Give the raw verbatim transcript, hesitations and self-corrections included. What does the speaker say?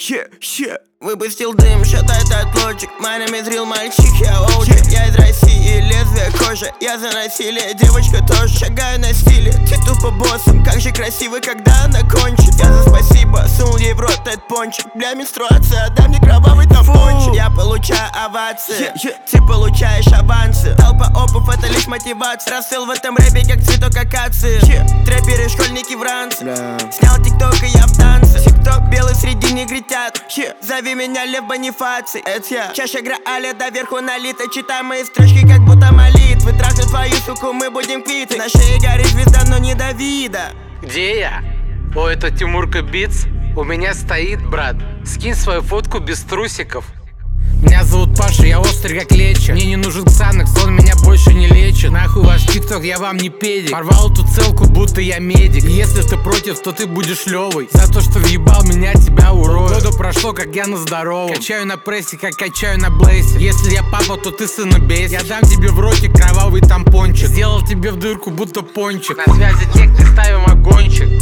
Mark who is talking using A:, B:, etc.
A: Ща, ща.
B: Выпустил дым, считает от лодочек. Майнами зрил мальчик, я оучи. Я из России, лезвие кожи. Я за насилие, девочка тоже. Шагаю на стиле, ты тупо боссом. Как же красиво, когда она кончит. Я за спасибо сунул ей в рот этот пончик. Для менструации отдай мне кровавый тампончик. Я получаю овации,
A: yeah, yeah.
B: ты получаешь авансы. Толпа опов, это лишь мотивация. Расцвел в этом рэпе, как цветок акации. yeah. Трэперы, школьники в ранце. yeah. Снял тикток и я в танце. Тикток белый среди негритят. yeah. Зови меня Лев Бонифаций, это я. Чаша Грааля доверху налита. Читай мои строчки, как будто молитвы. Трахну твою суку, мы будем квиты. На шее горит звезда, но не Давида.
C: Где я? О, это Тимурка Битс. У меня стоит, брат. Скинь свою фотку без трусиков. Меня зовут Паша, я острый как лечо. Мне не нужен Ксанакс, он меня больше не лечит. Нахуй ваш тикток, я вам не педик. Порвал эту целку, будто я медик. И если ты против, то ты будешь левый. За то, что въебал меня, тебя урою. Года прошло, как я на здоровом. Качаю на прессе, как качаю на блейсе. Если я папа, то ты сына бесишь. Я дам тебе в ротик кровавый тампончик. Сделал тебе в дырку, будто пончик. На связи текты, ставим огончик.